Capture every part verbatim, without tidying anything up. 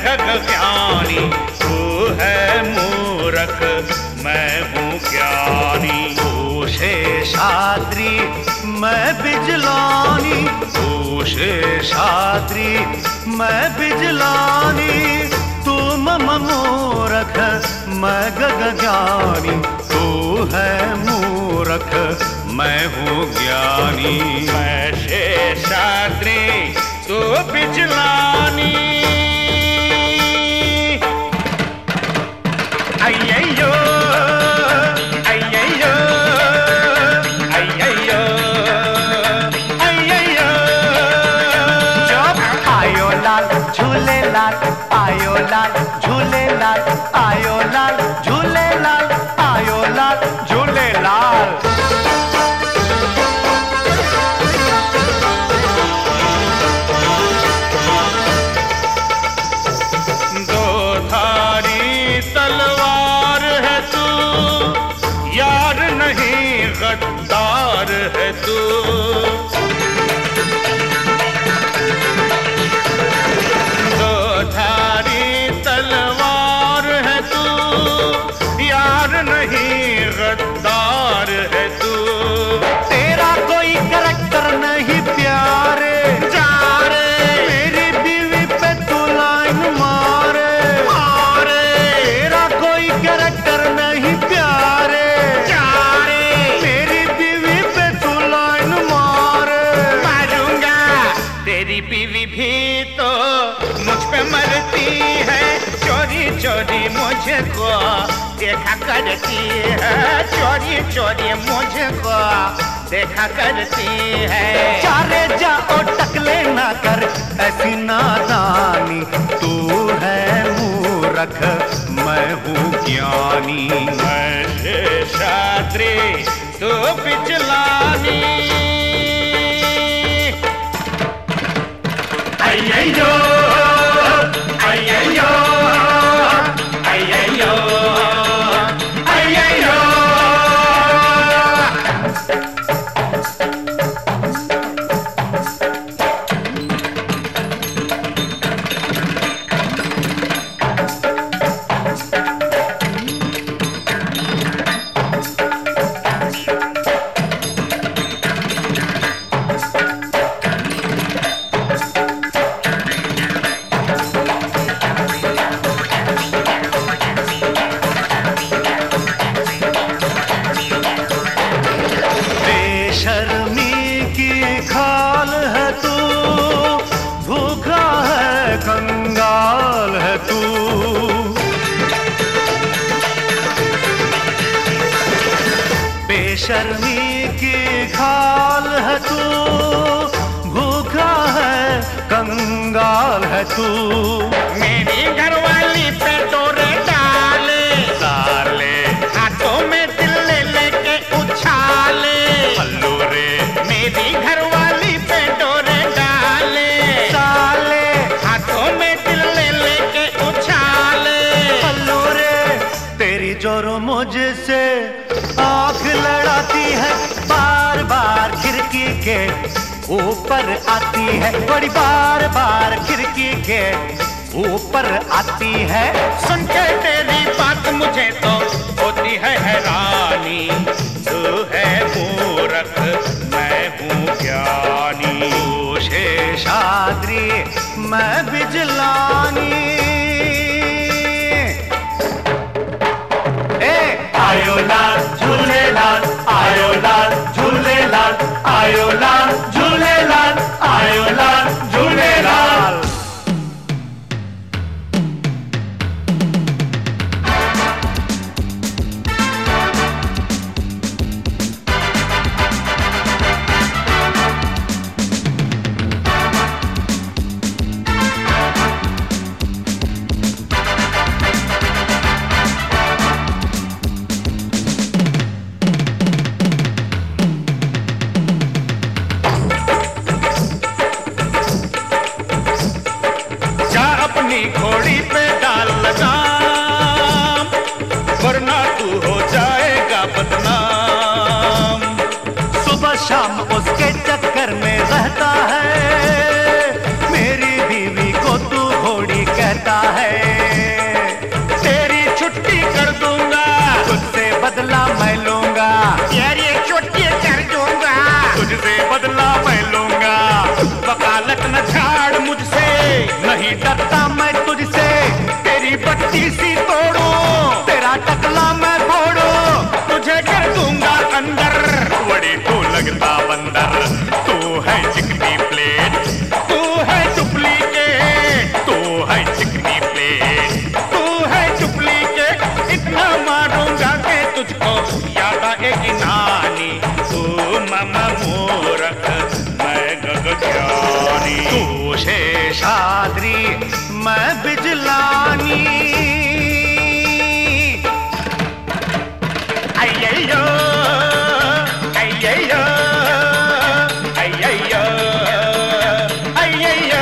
गग ज्ञानी, तू है मूरख मैं हूँ ज्ञानी। तू शेषाद्रि मैं बिजलानी, तू शेषाद्रि मैं बिजलानी। तू मम मूरख मैं गग ज्ञानी, तू है मूरख मैं हूँ ज्ञानी। मैं शेषाद्रि तू बिजलानी। अय्यो अय्यो अय्यो अय्यो। जब आयो लाल झूले लाल, आयो लाल झूले लाल, आयो लाल झूले लाल, आयो लाल झूले लाल। दो धारी तलवार है तू, यार नहीं गद्दार है तू। दो धारी तलवार है तू, यार नहीं गद्दार है तू। तेरा कोई करैक्टर नहीं प्यारे, जा रे मेरी बीवी पे तू लाइन मारे मारे, तेरा कोई करैक्टर नहीं प्यारे, जा रे मेरी बीवी पे तू लाइन मारे। मारूंगा तेरी बीवी भी तो मुझ पे मरती है, चोरी चोरी मुझको देखा करती है, चोरी चोरी मुझको देखा करती है। जा रे जा ओ टकले ना कर ऐसी नादानी, तू है मूरख मैं हूँ ज्ञानी। मैं शेषाद्रि तू बिजलानी। अय्यो अय्यो अय्यो अय्यो। बेशर्मी की खाल है तू, भूखा है कंगाल है तू। बेशर्मी की खाल है तू, भूखा है कंगाल है तू। मेरी घरवाली पे डोरे डाले साले हाथों में दिल ले लेके उछाले। हल्लू रे मेरी घरवाली पे डोरे डाले साले, हाथों में दिल ले लेके उछाले। हल्लू रे तेरी जोरो मुझसे आंख लड़ाती है, बार बार खिड़की के ऊपर आती है, बड़ी बार बार खिड़की के ऊपर आती है। सुन के तेरी बात मुझे तो होती है हैरानी, तू है मूरख मैं हूँ ज्ञानी। तू शेषाद्रि मैं बिजलानी। ए आयो लाल झूले लाल, आयो लाल झूले लाल, आयो लाल झूले लाल, आयो लाल झूले लाल। घोड़ी पे डाल लगाम, वरना तू हो जाएगा बदनाम। सुबह शाम उसके चक्कर में रहता है, मेरी बीवी को तू घोड़ी कहता है तेरी छुट्टी कर दूंगा, तुझसे बदला मैं लूंगा, तेरी छुट्टी कर दूंगा, तुझसे बदला मैं लूंगा। वकालत न झाड़ मुझसे, नहीं डरता मैं तुझसे, तेरी बत्ती सी तोड़ू, तेरा टकला मैं फोड़ू, तुझे कर दूंगा अंदर। बड़ी तू लगता बंदर, तू है चिकनी प्लेट, तू है डुप्लीकेट, तू है चिकनी प्लेट, तू है डुप्लीकेट, इतना मारूंगा कि तुझको याद आएगी नानी। तू मामा मूरख, मैं गगनज्ञानी। तू शेषाद्री मैं बिजलानी। अय्ययो अय्ययो अय्ययो अय्ययो।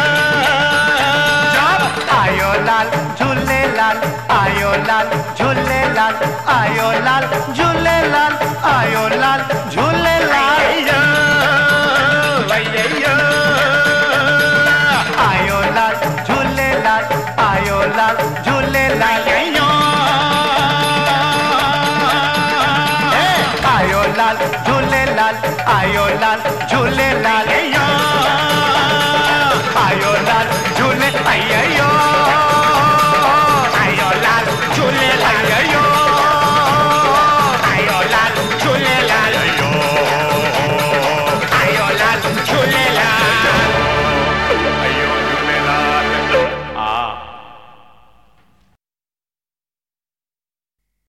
आयो लाल झूले लाल, आयो लाल झूले लाल, आयो लाल झूले लाल, आयो लाल झूले लाल, अय्ययो अय्ययो आयो लाल झूले लाल, आयो लाल झूले लाल, अय्ययो आयो लाल झूले लाल, आयो लाल झूले लाल, अय्ययो आयो लाल झूले अय्यो।